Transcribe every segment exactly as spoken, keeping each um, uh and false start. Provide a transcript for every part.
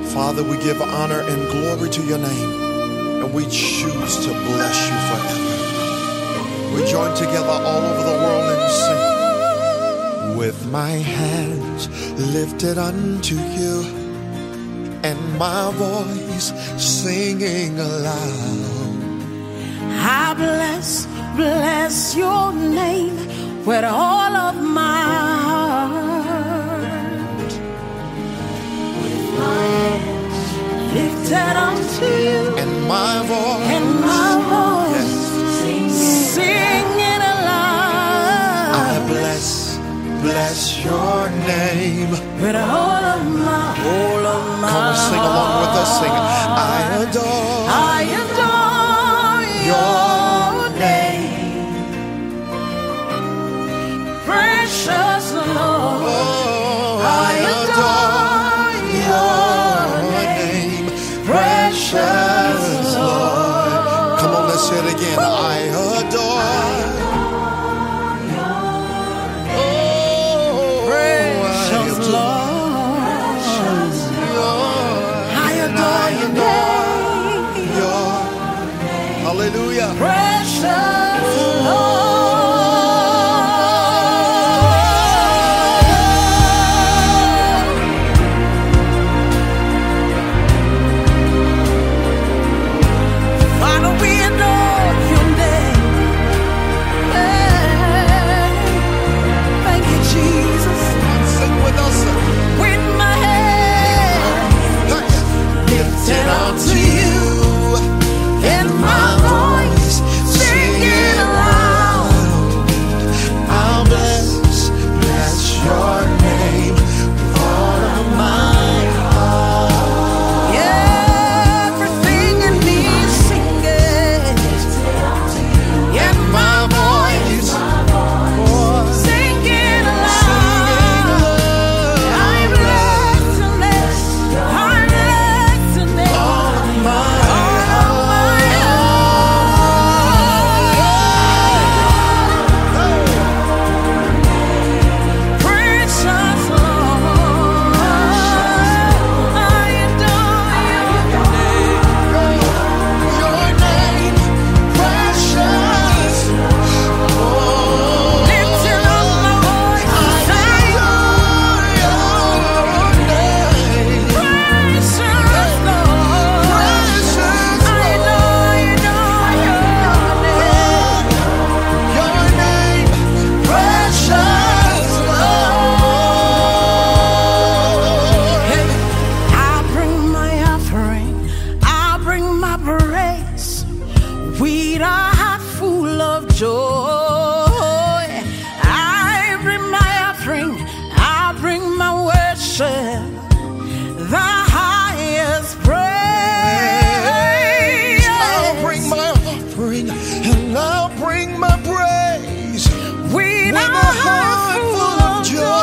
Father, we give honor and glory to your name, and we choose to bless you forever. We join together all over the world and sing. With my hands lifted unto you, and my voice singing aloud, I bless, bless your name with all of my heart. With my hands lifted unto you, and my voice, and my voice yes. singing aloud. I bless, bless your name with all of my, all of my Come on, sing along with us, sing. I adore, I adore your name, precious Lord. oh, I adore your name, precious Lord. Come on, let's say it again. I adore, oh, precious Lord. Hallelujah. Precious Lord. Father, we adore your name. Hey, thank you, Jesus. Sing with us. With my head lifted unto you, and my voice singing aloud, I'll bless, bless your name with all of my heart. yeah, everything in me singing, and my voice singing aloud. I bless your name, I bless your name, All of my precious Lord. I adore your name, precious. Oh, lifting up my voice to say, your name, precious Lord. precious. I adore, adore your name. Your name, precious Lord. Hey, I bring my offering, I bring my praise with a heart full of joy. I bring my offering, I bring my worship, the highest praise. I'll bring my offering and I'll bring my praise with with a heart full of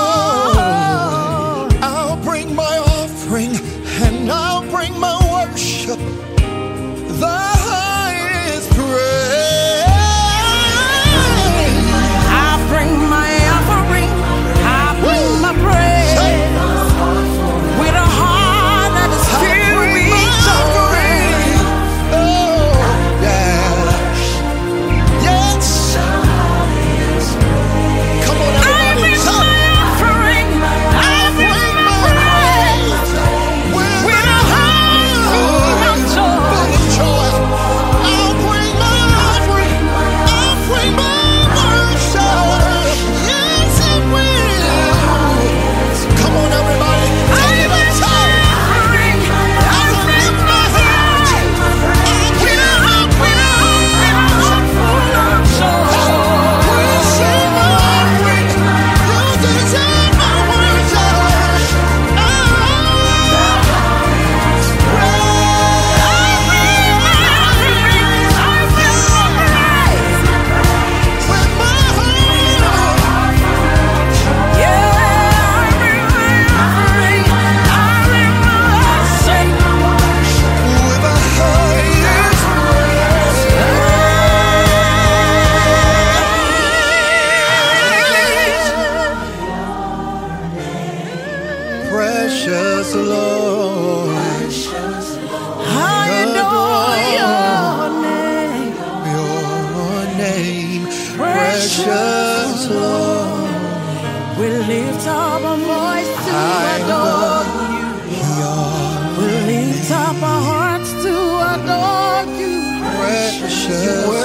joy. I'll bring my offering and I'll bring my worship, the highest praise. I bring my offering, I bring my praise with a heart that is filled with joy. Oh, yeah. Yes. Come on, I everybody. bring Shout. my offering, I bring my praise with a heart full of joy. I'll bring my offering, I'll bring my worship. Yes, I will. Come on, everybody. I Take bring it my up. offering, I bring my praise with a heart, with a heart, with a heart full of joy. Receive my offering. You deserve my worship. Oh, with my heart. With a highest praise. Precious Lord. precious Lord. We lift up our voice to adore you. We lift up our hearts to adore you. Precious